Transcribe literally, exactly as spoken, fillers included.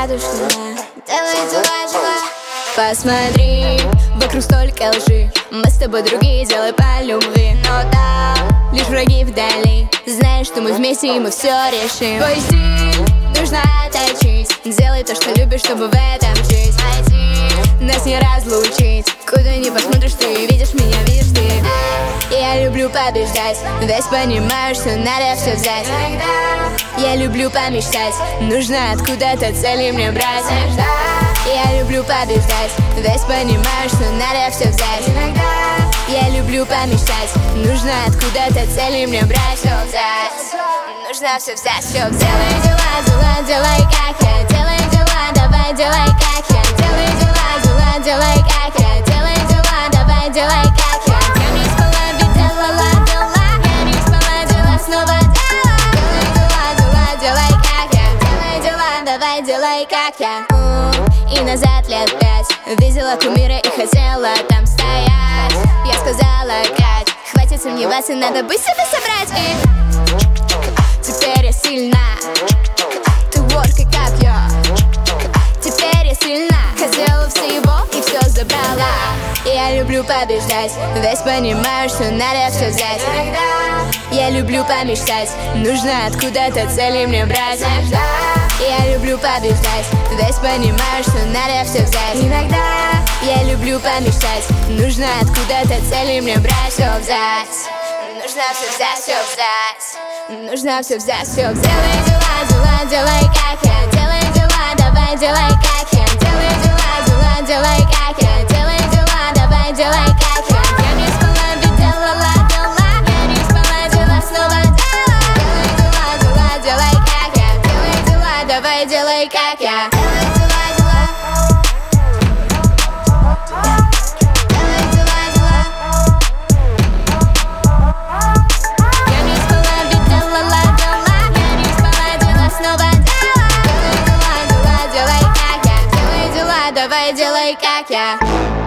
радужная, делай дела, дела. Посмотри, вокруг столько лжи, мы с тобой другие, делай по любви. Но там лишь враги вдали, знаешь, что мы вместе и мы все решим. Твой стиль нужно отточить, делай то, что любишь, чтобы в этом жить. Найти, нас не разлучить, куда ни посмотришь, ты видишь меня, видишь ты. Я люблю побеждать, весь понимаю, что надо все взять. Я люблю помечтать, нужно откуда-то цели мне брать. Я люблю побеждать, весь понимаю, что надо все взять. Я люблю помечтать, нужно откуда-то цели мне брать. Все взять, нужно все взять, все взять. Делай дела, дела, делай как я, делай дела, давай делай как я. Делай дела, дела, делай как я, делай дела, давай делай как я. Я не спала, ведь делала дела, я не спала, дела снова дела. Делай дела, дела, делай как я, делай дела, давай делай как я. И назад лет пять видела кумира и хотела там стоять. Я сказала, Кать, хватит сомневаться, надо бы себя собрать. И теперь я сильна, ты ворка, как я. Теперь я сильна, хотела всего и все забрала. Я люблю побеждать, весь понимаю, что надо все взять. Я люблю помечтать, нужно откуда-то цели мне брать. Я люблю побеждать, весь понимаю, что надо все взять. Иногда я люблю помечтать, нужно откуда-то цели мне брать. Все взять, нужно все взять, все взять, нужно все взять, все взять. Делай дела, дела, делай как я, делай дела, давай делай как я. Делай дела, дела, делай как я, делай дела, давай делай как я. Я не спала, ведь делала дела, я не спала, дела снова дела. Делай дела, дела, делай как я, делай дела, давай делай как я. Делай дела, дела, делай дела, дела. Я не спала, ведь делала дела, я не спала, дела снова дела. Делай дела, дела, делай как я, делай дела, давай делай как я.